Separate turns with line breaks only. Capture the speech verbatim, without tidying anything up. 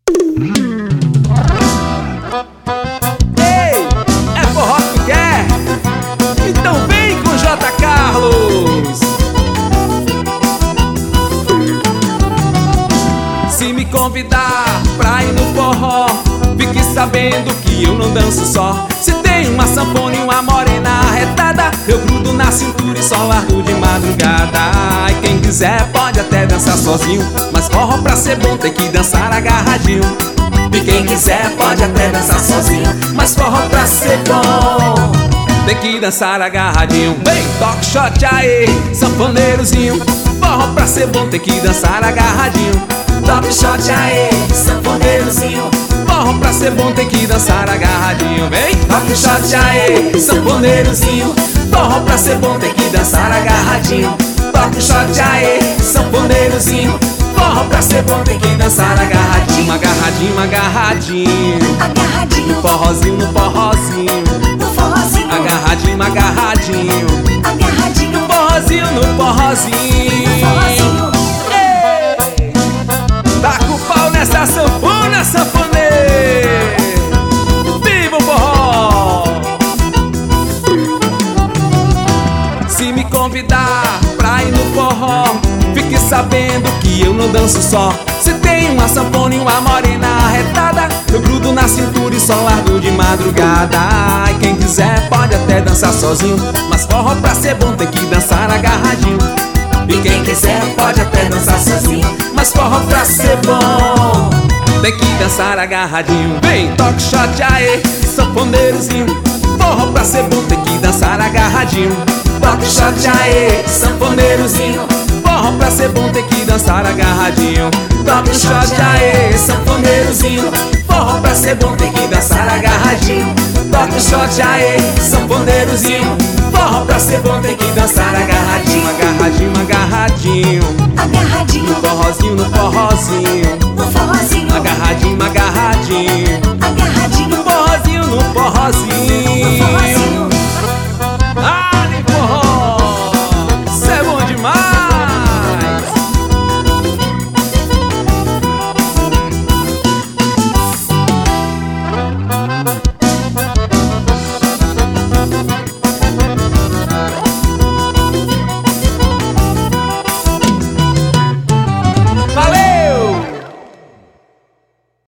Ei, é forró que quer? Então vem com J. Carlos. Se me convidar pra ir no forró, fique sabendo que eu não danço só. Se tem uma sanfona e uma morena arretada, eu grudo na cintura e só largo de madrugada. E quem quiser pode até dançar sozinho, mas forró pra ser bom tem que dançar agarradinho. E quem quiser pode até dançar sozinho, mas forró pra ser bom tem que dançar agarradinho. Vem, toque shot aí, sanfoneirozinho. Forró pra ser bom tem que dançar agarradinho. Toque shot aí, sanfoneirozinho. Forró pra ser bom tem que dançar agarradinho. Vem, toque shot aí, sanfoneirozinho. Forró pra ser bom tem que dançar agarradinho. Toque shot aí, sanfoneirozinho. Forró pra ser bom tem que dançar agarradinho. Agarradinho, agarradinho.
Agarradinho.
No forrozinho, no forrozinho.
No forrozinho.
Agarradinho, agarradinho.
Agarradinho.
No forrozinho, no forrozinho.
No forrozinho.
Ei! Taca o pau nessa sanfona, sanfoneiro. Viva o forró! Se me convidar pra ir no forró, fique sabendo que eu não danço só. Se tem uma sanfona e uma morena arretada, eu grudo na cintura e só largo de madrugada. E quem quiser pode até dançar sozinho, mas forró pra ser bom tem que dançar agarradinho. E quem quiser pode até dançar sozinho, mas forró pra ser bom tem que dançar agarradinho. Vem, toque shot aí, sanfoneirozinho. Forró pra ser bom tem que dançar agarradinho. Toque shot aí, sanfoneirozinho. Forró pra ser bom tem que dançar agarradinho. Toque shot aí, sanfoneirozinho. Forró pra ser bom tem que dançar agarradinho. Toque shot aí, sanfoneirozinho. Forró pra ser bom tem que dançar agarradinho. Agarradinho, agarradinho.
Agarradinho.
No forrozinho, no forrozinho.
No forrozinho.
Agarradinho, agarradinho.
Agarradinho.
No forrozinho, no forrozinho.
No forrozinho.